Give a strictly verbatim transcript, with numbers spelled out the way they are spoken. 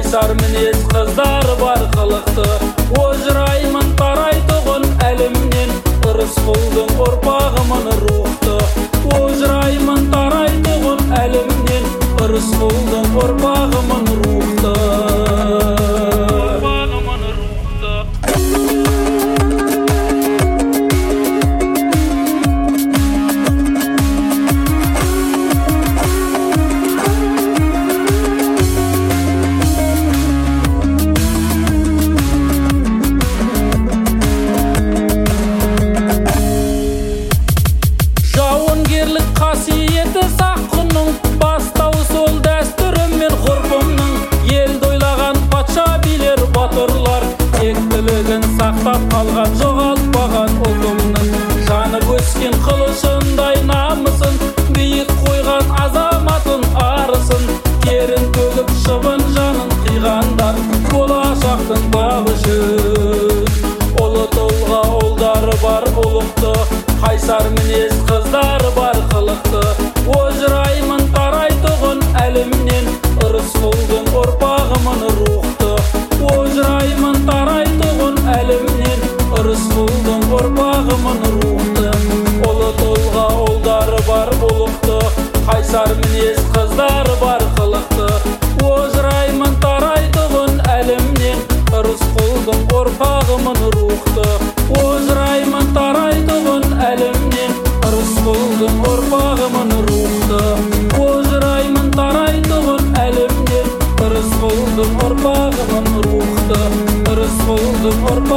Қайсар мінез қыздар бар қылықты, ожыраймын тарайтұғын әлімнен, Рысқұлдың ұрпағымын рухты. Ожыраймын тарайтұғын әлімнен, Рысқұлдың ұрпағымын рухты. Қасиеті саққының, бастауы сол дәстүрім мен ғұрпымның. Елді ойлаған патша билер батырлар, тектілігін сақтап қалған, жоғалтпаған ұлтымның. Жанып өскен қылышындай намысын, биік қойған азаматын арысын, терін төгіп шыбын жанын қиғандар, болашақтың бағы үшін. Ұлы тұлға ұлдары бар ұлықты, қайсар мінез қыздар бар қылықты. Ожыраймын тарайтұғын әлімнен, Рысқұлдың ұрпағымын рухты. Ожыраймын тарайтұғын әлімнен, Рысқұлдың ұрпағымын рухты. Ұлы тұлға ұлдары бар ұлықты, қайсар мінез қыздар бар қылықты. Ожыраймын тарайтұғын әлімнен, Рысқұлдың ұрпағымын рухты. Ожыраймын тарайтұғын әлімнен, Рысқұлдың ұрпағымын рухты. Ожыраймын тарайтұғын әлімнен, Рысқұлдың ұрпағымын рухты. Рысқұлдың ұрпағымын